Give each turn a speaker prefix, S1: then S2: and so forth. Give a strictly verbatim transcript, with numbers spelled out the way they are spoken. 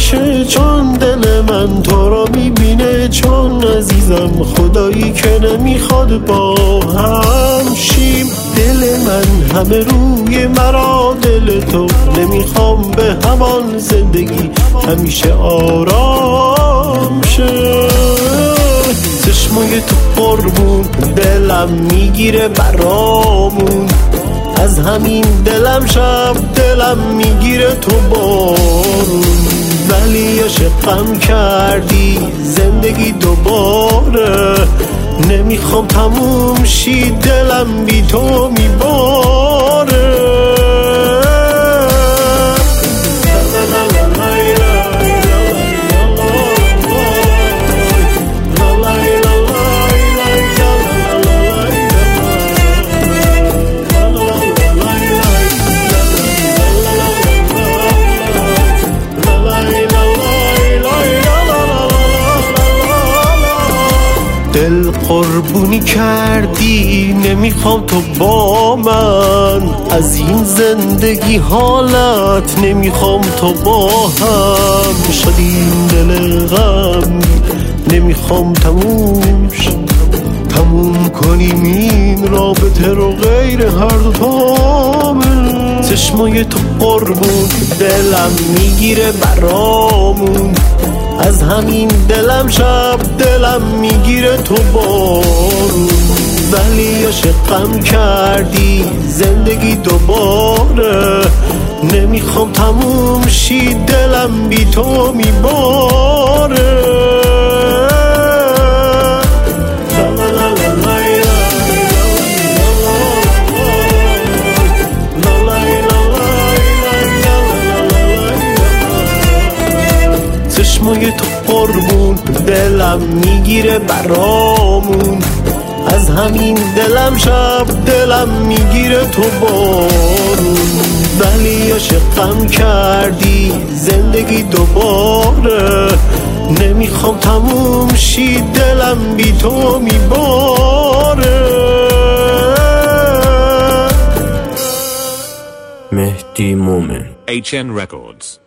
S1: میشه، چون دل من تو رو میبینه، چون عزیزم خدایی که نمیخواد با هم شیم. دل من همه روی مرا، دل تو نمیخوام به همان زندگی همیشه آرام شه. چشمای تو قربون دلم میگیره برامون، از همین دلم شب دلم میگیره تو بارون. ولی عشقم کردی زندگی دوباره، نمیخوام تموم شی دلم بی تو میباره. دل قربونی کردی نمیخوام تو با من، از این زندگی حالت نمیخوام تو با هم. شدیم دل غم نمیخوام تموم شد، تموم کنیم این رابطه رو غیر هر دو تامه. چشمای تو قربون دلم میگیره برامون، از همین دلم شب دلم میگیره تو بارون. ولی عشقم کردی زندگی دوباره، نمیخوام تموم شی دلم بی تو میباره. چشمای تو قربون دلم میگیره برامون، از همین دلم شب دلم میگیره تو بارون. ولی عشقم کردی زندگی دوباره، نمیخوام تموم شی دلم بی تو میباره.
S2: مهدی مومن
S3: H N Records.